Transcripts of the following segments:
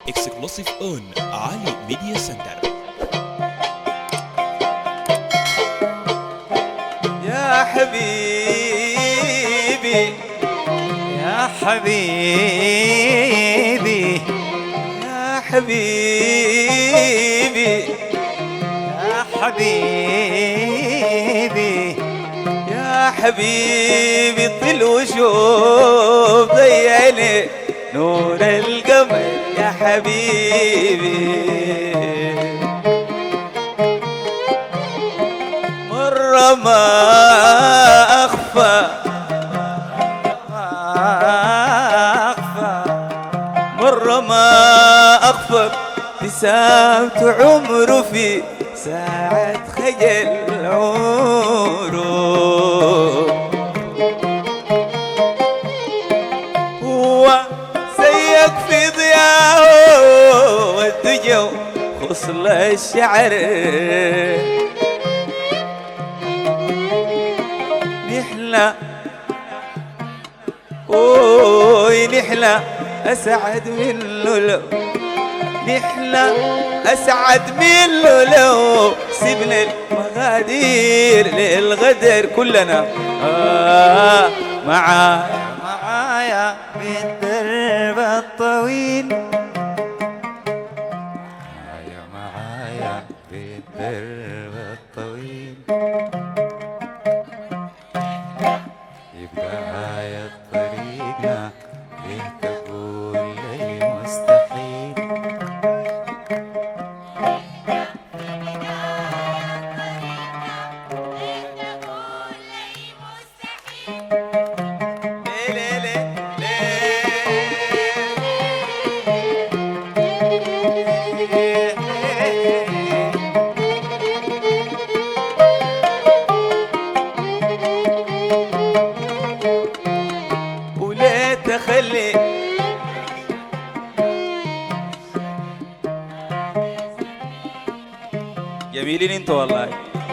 exclusive on Ali Media Center. يا حبيبي يا حبيبي يا حبيبي يا حبيبي يا حبيبي طل وشوف ضيعني نور القمر يا حبيبي مرة ما أخفى مرة ما أخفى ابتسامة عمره في ساعة خجل عمره هو زيك في ضياءه والدجى خصل الشعر نحلى نحلى أسعد منه لو نحلى أسعد منه لو سيبنا المغادير للغدر كلنا معايا بالدرب الطويل معايا بالدرب الطويل بداية طريقنا ليه تقول لي مستحيل ولا تخلي جميلين انتوا والله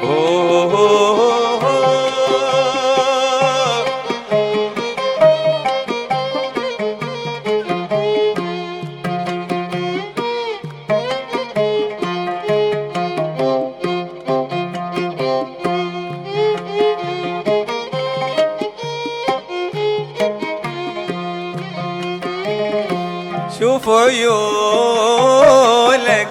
شوف عيونك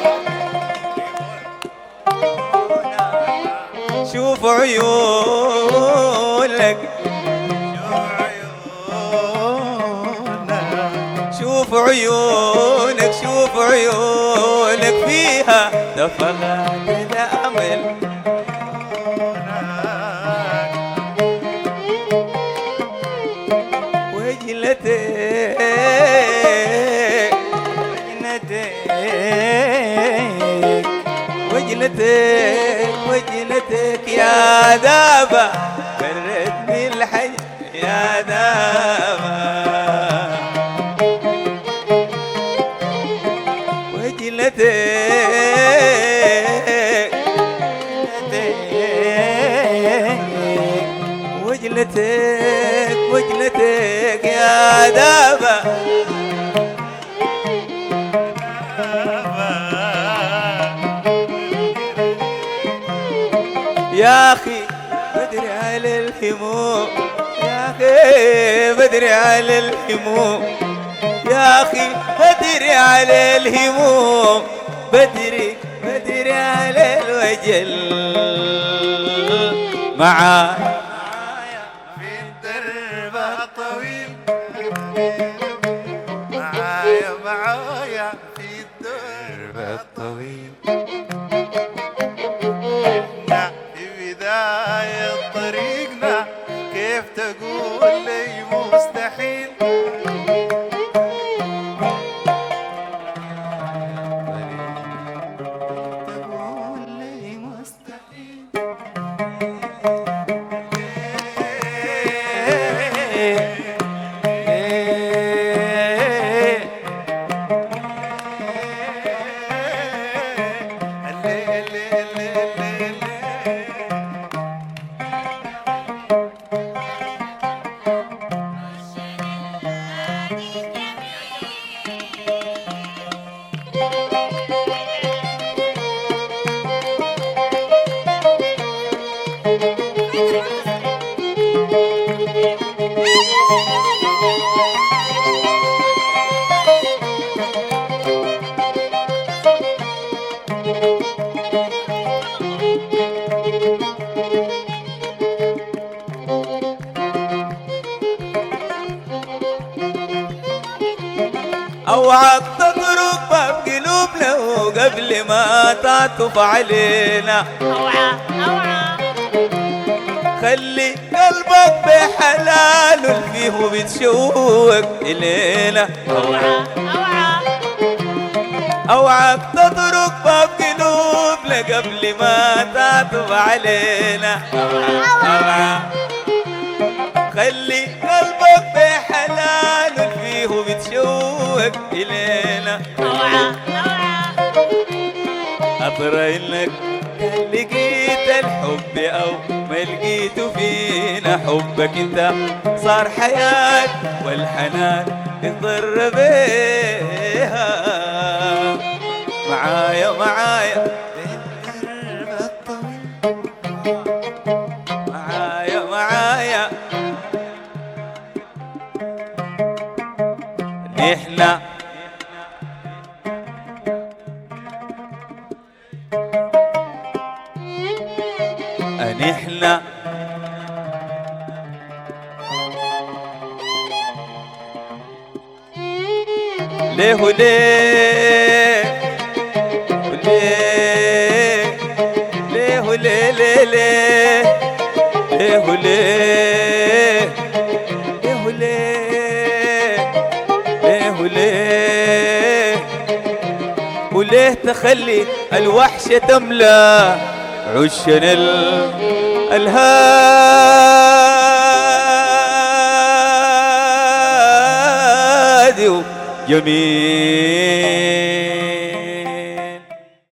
شوف عيونك شوف عيونك شوف عيونك فيها دفغات الأمل وجلتك يا دابة برتني الحي يا دابة وجلتك يا دابة يا أخي بدري على الهموم يا أخي بدري على الهموم يا أخي بدري على الهموم بدري على الوجل معايا في الدرب الطويل معايا في الدرب الطويل في بداية طريقنا كيف تقول لي مستحيل تقول لي مستحيل تطرق باب قلوبنا وقبل ما تعطف علينا خلي قلبك بحلاله فيه بتشوق إلينا اوعى تطرق باب قلوبنا قبل ما تعطف علينا اوعى خلي قلبك بحلاله فيه بتشوق إلينا أطرى إنك لقيت الحب أو ما لقيته فينا حبك انت صار حياة والحنان انضر بيها معايا معايا معايا معايا نحنا نحنا ليه وليه وليه ليه وليه ليه ليه ليه وليه ليه وليه ليه وليه وليه تخلي الوحشة تملى عشنا الهادي جميل